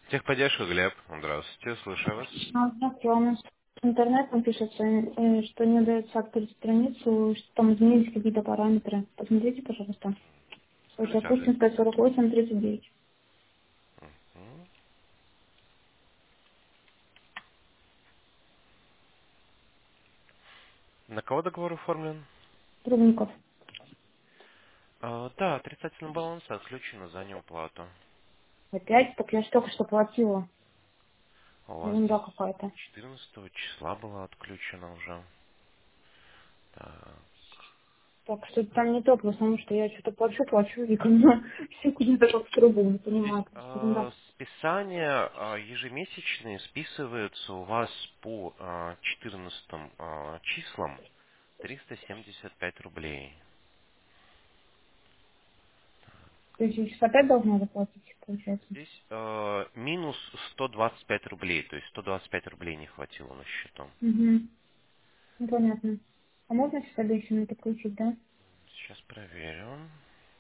Техподдержка, Глеб. Здравствуйте, слушаю вас. Здравствуйте, у нас интернетом пишется, что не удается открыть страницу, что там изменились какие-то параметры. Посмотрите, пожалуйста. Это Скажите адрес. Пушкинская, 4839. М. На кого договор оформлен? Трубников. Да, отрицательный баланс отключено за неуплату. Опять? Так я ж только что платила. У вас Ерунда здесь какая-то. 14 числа было отключено уже. Так. Так, что-то там не то, потому что я что-то плачу, и ко мне все куда-то как в трубу, не понимаю, Здесь просто ерунда. списания ежемесячные списываются у вас по 14 числам 375 рублей. То есть я сейчас опять должна заплатить, получается? Здесь минус 125 рублей, то есть 125 рублей не хватило на счету. Угу. Ну, понятно. А можно сейчас обещанно это включить, да? Сейчас проверю.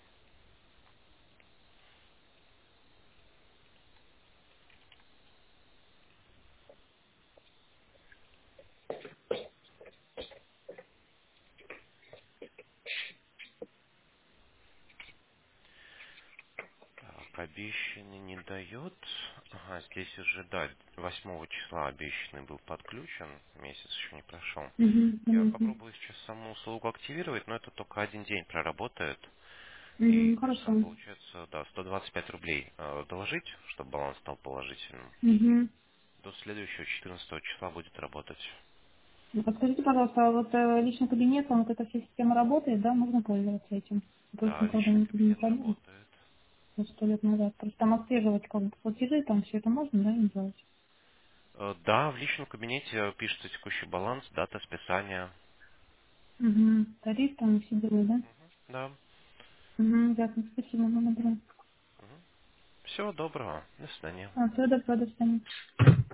Так, обещанный не дает. Ага, здесь уже, да, 8 числа обещанный был подключен. Месяц еще не прошел. Угу, Я понятно. попробую сейчас саму услугу активировать, но это только один день проработает. И Угу, то есть нам хорошо. получается, да, 125 рублей доложить, чтобы баланс стал положительным. И Угу. до следующего 14 числа будет работать. Подскажите, пожалуйста, а вот личный кабинет, вот эта вся система работает, да, можно пользоваться этим? Просто Да, никогда личный не кабинет ходила, работает. 100 лет назад. Просто там отслеживать как бы платежи, там все это можно, да, не делать? Да, в личном кабинете пишется текущий баланс, дата списания. Угу. Тариф там все дела, да? Да. Угу, ясно, спасибо, ну, добро. Всего доброго. До свидания. Все, до свидания.